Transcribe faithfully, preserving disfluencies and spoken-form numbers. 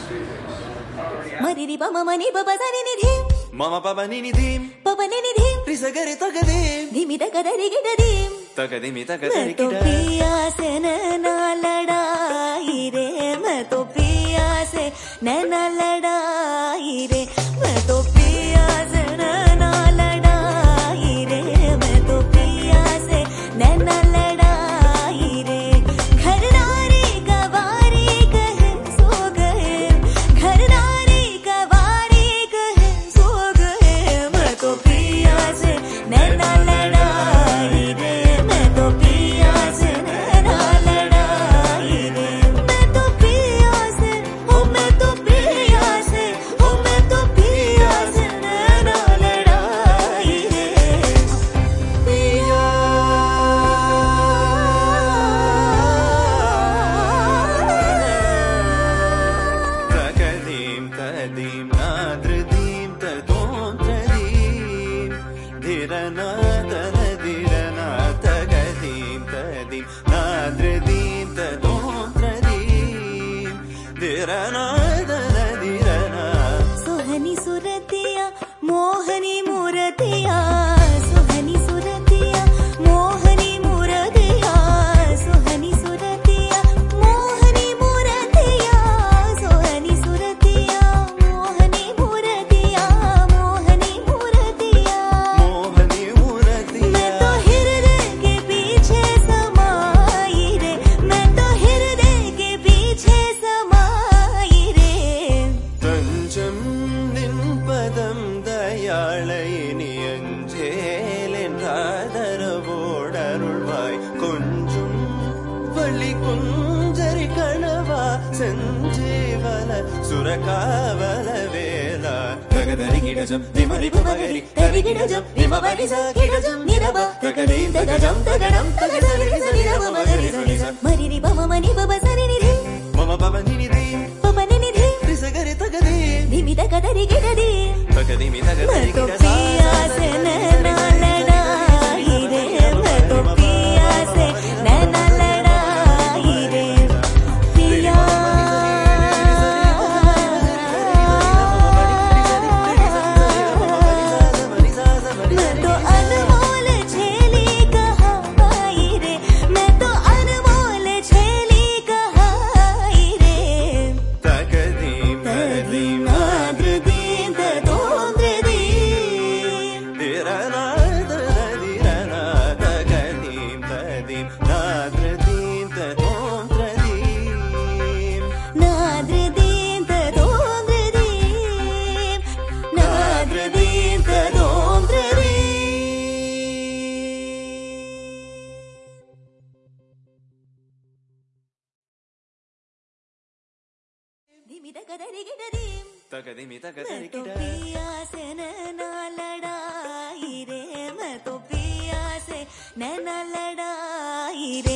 Mariri pama mani papa sani ni dhim. Mama papa ni ni dhim. Papa ni ni dhim. Risa gari taka dhim. Dhimi taka dari kita dhim. Taka dhimi taka dari kita. मैं तो पिया से नैना लड़ाई रे. मैं तो पिया से नैना लड़ाई रे. मैं तो पिया से नैना लड़ाई रे. मैं तो पिया से नैना लड़ाई रे. घरदारी कवारी कहे सो गए. घरदारी कवारी कहे सो गए. मैं तो पिया से नैना लड़ाई रे. मैं तो पिया से नैना लड़ाई रे. मैं तो पिया से ओ मैं तो पिया से ओ मैं तो पिया से नैना लड़ाई रे. पिया Takadim tadim nadredim tadom tadim dhirana tanadirana takadim tadim nadredim tadom tadim dhirana tanadirana Suhani सुरतिया मोहनी मूरतिया. सुहनी सुरतिया मोहनी मूरतिया. सुहनी सुरतिया मोहनी मूरतिया. सुहनी सुरतिया मोहनी मूरतिया. मोहनी मूरतिया. mohani muratiya मैं तो हृदय के पीछे समाई रे. मैं तो हृदय के पीछे समाई रे. തഞ്ചം നിൻ പദം ദയാളൈ നീ അഞ്ചേലെൻറാദരവോടരുൾവായ് കൊഞ്ചും വള്ളി കുഞ്ചരി കണവാ സഞ്ജീവന സുരകാവല വേല തകതരി കിടജം നിമരി പമഗരി തരി കിടജം നിമവരിസ കിടജം നിരവ തകരീ തകജം തകടം തകസരി സരിരവ മഗരി സരിസ मरिरी पमा मनी पपा सनी नि धीम. മമ പവ നിനി ധീം पपा नि नि धीम. രിസഗരി തകദീം धीमी तका दरी kita धीम. തകദിമി തകദരി मैं तो पिया से नैना लड़ाई रे. मैं तो पिया से नैना लड़ाई रे. पिया मैं तो अनमोल छेली कहाई रे. मैं तो अनमोल छेली कहाई रे. തകദീം തകദീം नाद्रदीं तदोद्रदीं. ധിരന തദദിരന തകദീം തദീം നാദ്രദീം തദോം ത്രദീം नाद्रदीं तदोद्रदीं. नाद्रदीं तदोद्रदीं. धीमी तका दरी kita धीम. തകദിമി मैं തകദരി तो കിട पिया से नैना लड़ाई रे. मैं तो पिया से नैना लड़ाई रे.